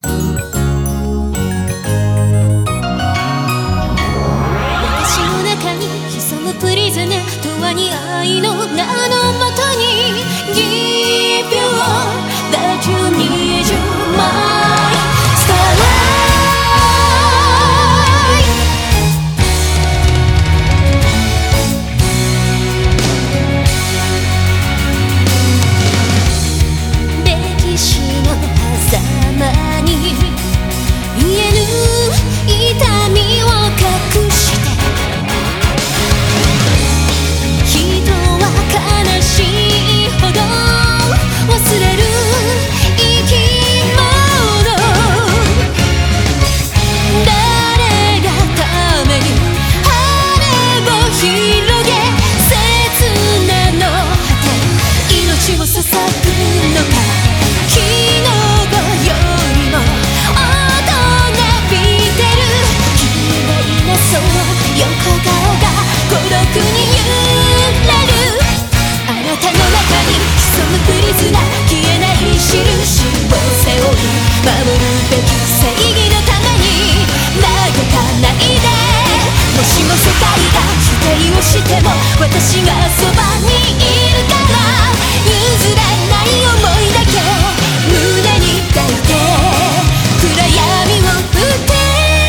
私の中に潜むプリズナーとはに愛の名のもとに Give you all that you need you my starlight 歴史の狭間に言えぬ痛みを隠して人は悲しいほど忘れる生き物誰がために羽を広げ切なの果て命を捧ぐのか昨日よりも大人びてる綺麗なその横顔が孤独に揺れるあなたの中に潜むプリズナー消えない印を背負い守るべき正義のために投げたないでもしも世界が否定をしても私がそばにいるから譲れない想いだけ胸に抱いて暗闇を打て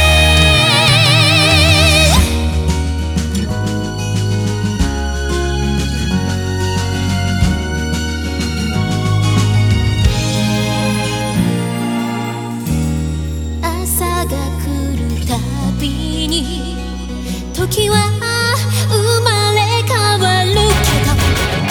朝が来るたびに時は生まれ変わるけど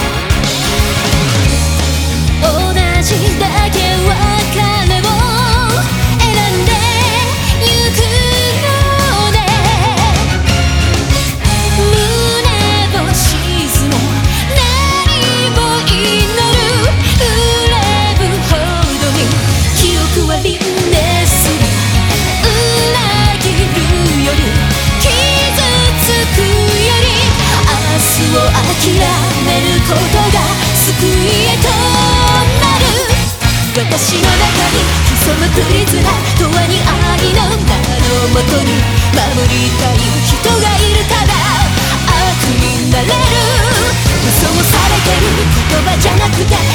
同じだけ別れを選んでゆくので胸を沈め何を祈る憂えるほどに記憶は輪廻する裏切るより傷つくより明日を諦めることが救いへとなる私の中に潜むプリズナー永遠に愛の名のもとに守りたい人がいるから悪になれる嘘をされてる言葉じゃなくて